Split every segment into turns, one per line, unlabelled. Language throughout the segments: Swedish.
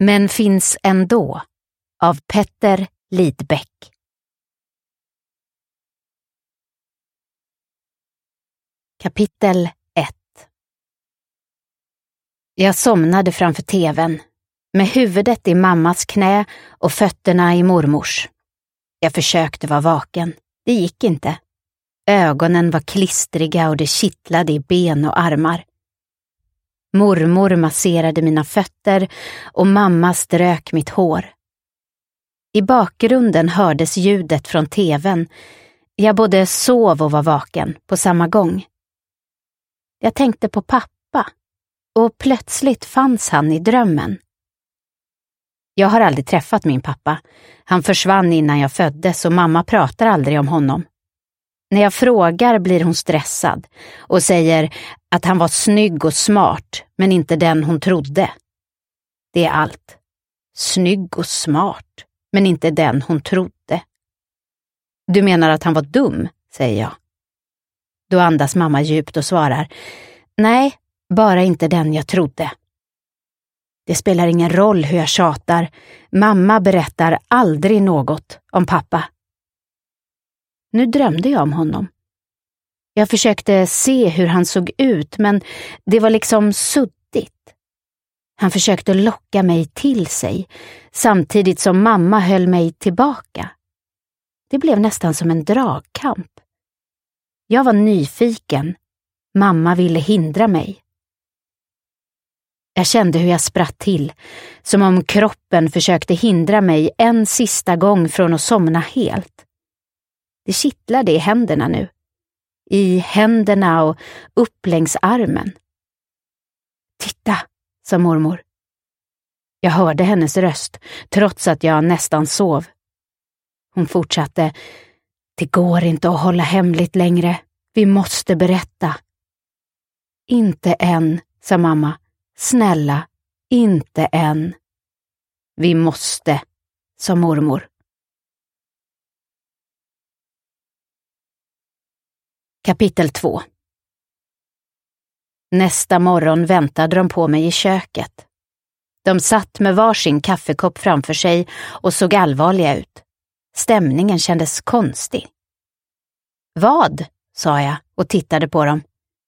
Men finns ändå av Petter Lidbeck. Kapitel 1. Jag somnade framför tvn, med huvudet i mammas knä och fötterna i mormors. Jag försökte vara vaken. Det gick inte. Ögonen var klistriga och det kittlade i ben och armar. Mormor masserade mina fötter och mamma strök mitt hår. I bakgrunden hördes ljudet från tvn. Jag både sov och var vaken på samma gång. Jag tänkte på pappa och plötsligt fanns han i drömmen. Jag har aldrig träffat min pappa. Han försvann innan jag föddes och mamma pratar aldrig om honom. När jag frågar blir hon stressad och säger att han var snygg och smart men inte den hon trodde. Det är allt. Snygg och smart men inte den hon trodde. Du menar att han var dum, säger jag. Då andas mamma djupt och svarar: nej, bara inte den jag trodde. Det spelar ingen roll hur jag tjatar. Mamma berättar aldrig något om pappa. Nu drömde jag om honom. Jag försökte se hur han såg ut, men det var liksom suddigt. Han försökte locka mig till sig, samtidigt som mamma höll mig tillbaka. Det blev nästan som en dragkamp. Jag var nyfiken. Mamma ville hindra mig. Jag kände hur jag spratt till, som om kroppen försökte hindra mig en sista gång från att somna helt. Det kittlade i händerna nu. I händerna och upp längs armen. Titta, sa mormor. Jag hörde hennes röst, trots att jag nästan sov. Hon fortsatte: det går inte att hålla hemligt längre. Vi måste berätta. Inte än, sa mamma. Snälla, inte än. Vi måste, sa mormor. Kapitel 2. Nästa morgon väntade de på mig i köket. De satt med varsin kaffekopp framför sig och såg allvarliga ut. Stämningen kändes konstig. Vad? Sa jag och tittade på dem.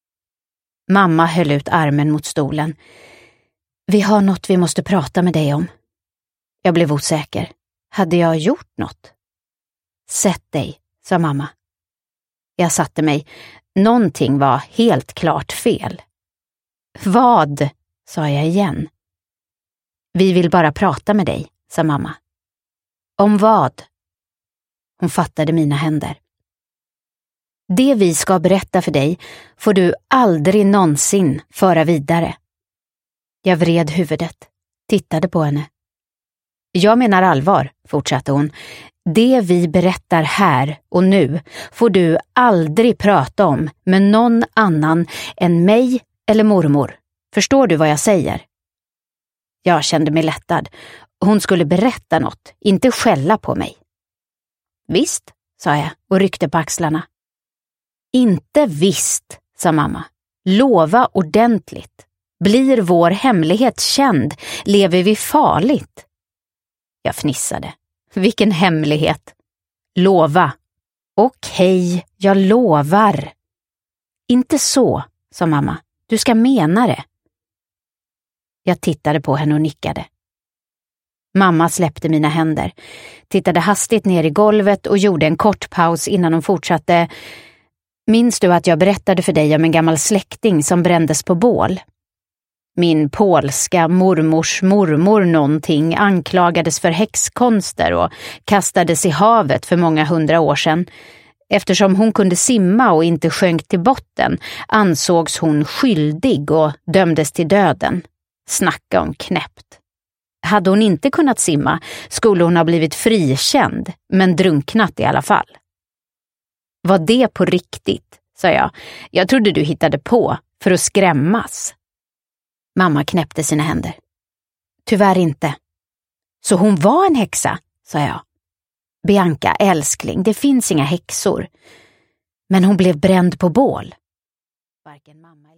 Mamma höll ut armen mot stolen. Vi har något vi måste prata med dig om. Jag blev osäker. Hade jag gjort något? Sätt dig, sa mamma. Jag satte mig. Någonting var helt klart fel. Vad? Sa jag igen. Vi vill bara prata med dig, sa mamma. Om vad? Hon fattade mina händer. Det vi ska berätta för dig får du aldrig någonsin föra vidare. Jag vred huvudet, tittade på henne. Jag menar allvar, fortsatte hon. Det vi berättar här och nu får du aldrig prata om med någon annan än mig eller mormor. Förstår du vad jag säger? Jag kände mig lättad. Hon skulle berätta något, inte skälla på mig. Visst, sa jag och ryckte på axlarna. Inte visst, sa mamma. Lova ordentligt. Blir vår hemlighet känd, lever vi farligt. Jag fnissade. Vilken hemlighet? Lova. Okej, jag lovar. Inte så, sa mamma. Du ska mena det. Jag tittade på henne och nickade. Mamma släppte mina händer, tittade hastigt ner i golvet och gjorde en kort paus innan hon fortsatte. Minns du att jag berättade för dig om en gammal släkting som brändes på bål? Min polska mormors mormor någonting anklagades för häxkonster och kastades i havet för många 100 år sedan. Eftersom hon kunde simma och inte sjönk till botten ansågs hon skyldig och dömdes till döden. Snacka om knäppt. Hade hon inte kunnat simma skulle hon ha blivit frikänd, men drunknat i alla fall. Var det på riktigt, sa jag. Jag trodde du hittade på för att skrämmas. Mamma knäppte sina händer. Tyvärr inte. Så hon var en häxa, sa jag. Bianca, älskling, det finns inga häxor. Men hon blev bränd på bål. Varken mamma